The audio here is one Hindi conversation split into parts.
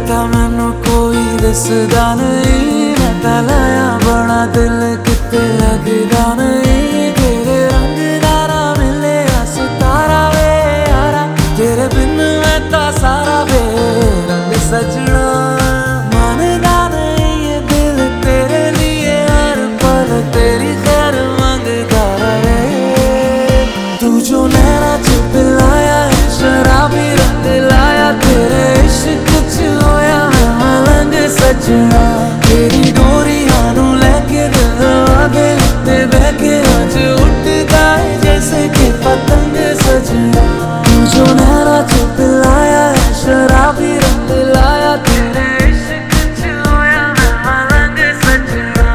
लगता मैनू कोई दसदा नहीं, मैं तां लाया बड़ा दिल किते लगदा नहीं। तेरे रंग दारा मिले सितारा वे यारा, तेरे बिन मैं तां सारा वे रंग सजना। मानदा नहीं ये दिल तेरे लिए हर पल तेरी खैर मंगदा रहे। तू जो नैना च पिलाया है शराबी रंग लाया, तेरे इश्क च होया मैं मलंग सजना। तेरी डोरियां नू लेके दिल आगे उत्ते बह के अज उठदा है जैसे कि पतंग सजना। तू जो नैना च पिलाया है शराबी रंग लाया, तेरे इश्क च होया मैं मलंग सजना।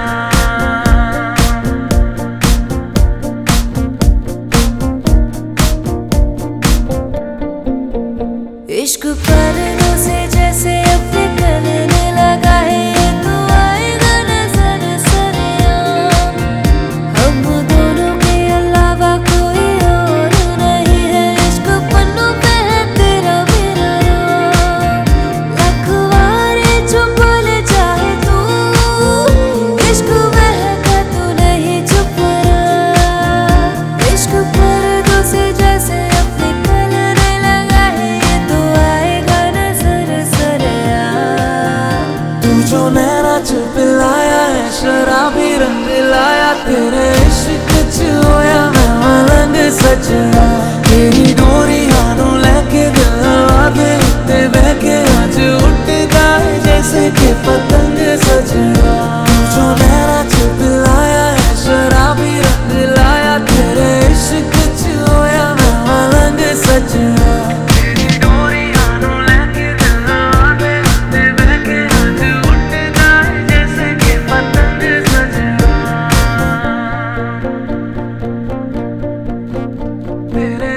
इश्क परनों से जैसे अपने करने लगा है, ये तो आएगा नजर सरेआम। हम दोनों के अलावा कोई और नहीं है, इश्क पन्नों पे है तेरा मेरा नाम। लखवारे जो बोले चाहे तू, इश्क महका तू नहीं चुप रहा। इश्क परनों से जैसे अपने करने लगा है, ये तो आएगा नजर सरेआम। तू जो नैना च पिलाया है शराबी रंग लाया, तेरे इश्क च होया मैं मलंग सजना। तेरी डोरियां नू लेके दिल आगे उत्ते बह के अज उठदा है जैसे कि पतंग सजना। तू जो नैना च पिलाया है शराबी रंग लाया, तेरे इश्क च होया मैं मलंग सजना। तेरी डोरियां नू लेके दिल आगे उत्ते बह के अज उठदा है जैसे कि पतंग सजना। तेरे